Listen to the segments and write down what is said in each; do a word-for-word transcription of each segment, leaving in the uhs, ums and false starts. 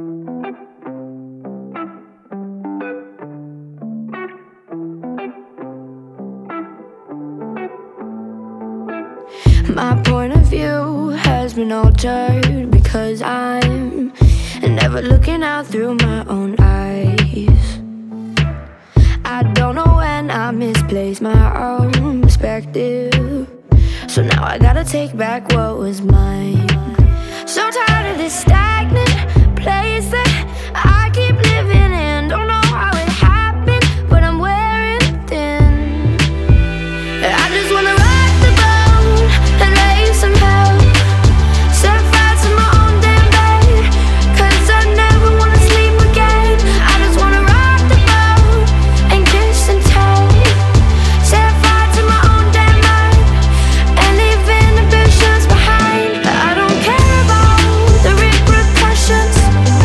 My point of view has been altered because I'm never looking out through my own eyes. I don't know when I misplaced my own perspective, so now I gotta take back what was mine. So tired of this stagnant place that I keep living in. Don't know how it happened, but I'm wearing thin. I just wanna rock the boat and raise some hell, set fire to my own damn bed, 'cause I never wanna sleep again. I just wanna rock the boat and kiss and tell, set fire to my own damn mind and leave inhibitions behind. I don't care about the repercussions.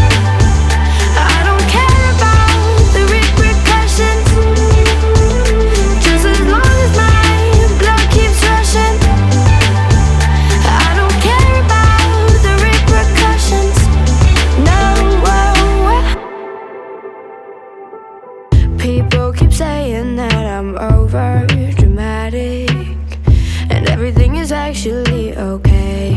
I don't care about the repercussions. Just as long as my blood keeps rushing. I don't care about the repercussions. No. People keep saying that I'm over dramatic and everything is actually okay,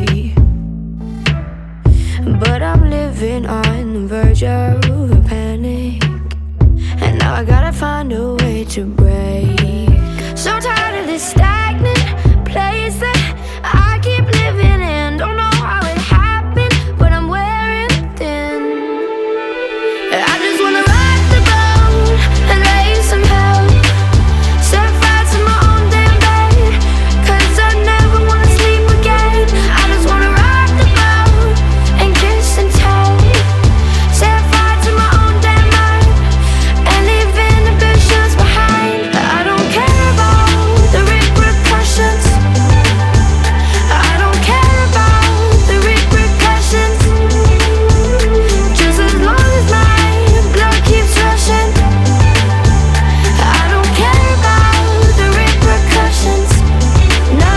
but I'm living on the verge of a panic, and now I gotta find a way to break. So tired of this stagnant place that I keep living in. Don't know how it happened, but I'm wearing thin. I just wanna rock the boat and raise some hell, set fire to my own damn bed, 'cause I never wanna sleep again. I just wanna rock the boat and kiss and tell, set fire to my own damn mind and leave inhibitions behind. I don't care about the repercussions. I don't care about the repercussions. Just as long as my blood keeps rushing. I don't care about the repercussions. No.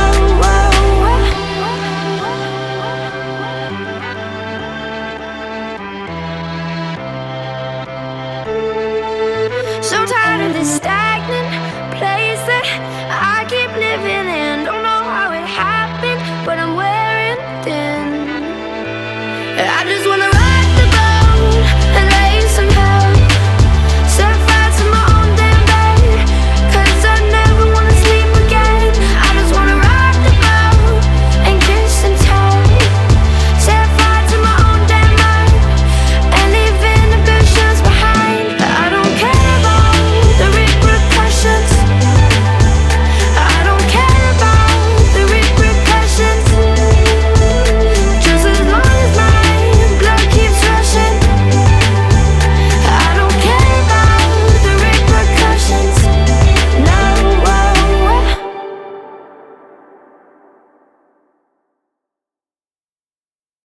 So tired of this stagnant place that I keep living